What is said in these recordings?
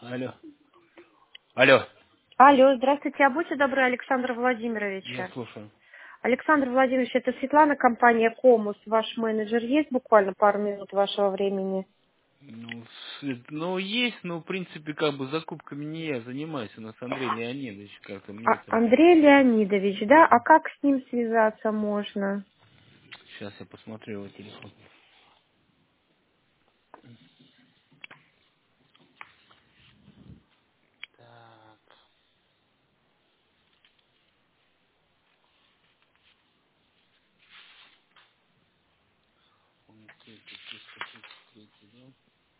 Алло. Алло. Алло, здравствуйте, а будьте добры, Александр Я Владимировича. слушаю. Александр Владимирович, это Светлана, компания Комус. Ваш менеджер есть буквально пару минут вашего времени? Ну, ну, есть, но, в принципе, как бы закупками не я занимаюсь, у нас Андрей Леонидович как-то мне это... Андрей Леонидович, да? Да. А как с ним связаться можно? Сейчас я посмотрю его телефон. Так, он третий, 333, да?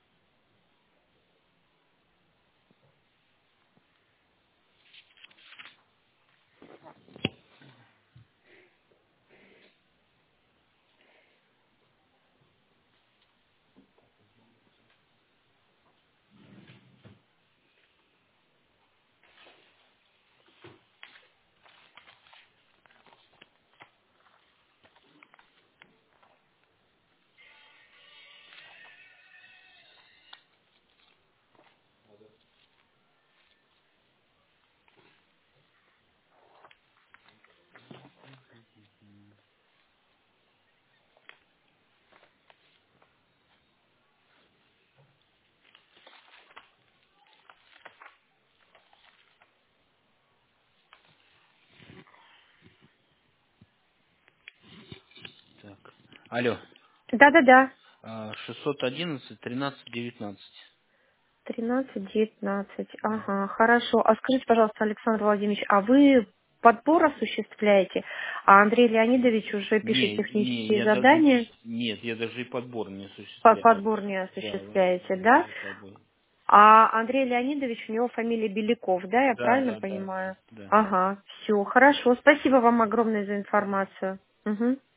Так. Алло. Да-да-да, 611, 13, 19. 13-19. Да. Ага, хорошо. А скажите, пожалуйста, Александр Владимирович, а вы подбор осуществляете, а Андрей Леонидович уже пишет Не, технические я даже... задания? Нет, я даже и подбор не осуществляю. Подбор не Да, осуществляете, да? как бы... А Андрей Леонидович, у него фамилия Беляков, да, я Да, правильно да, да, да, понимаю? да. Ага, все, хорошо. Спасибо вам огромное за информацию. Мгм.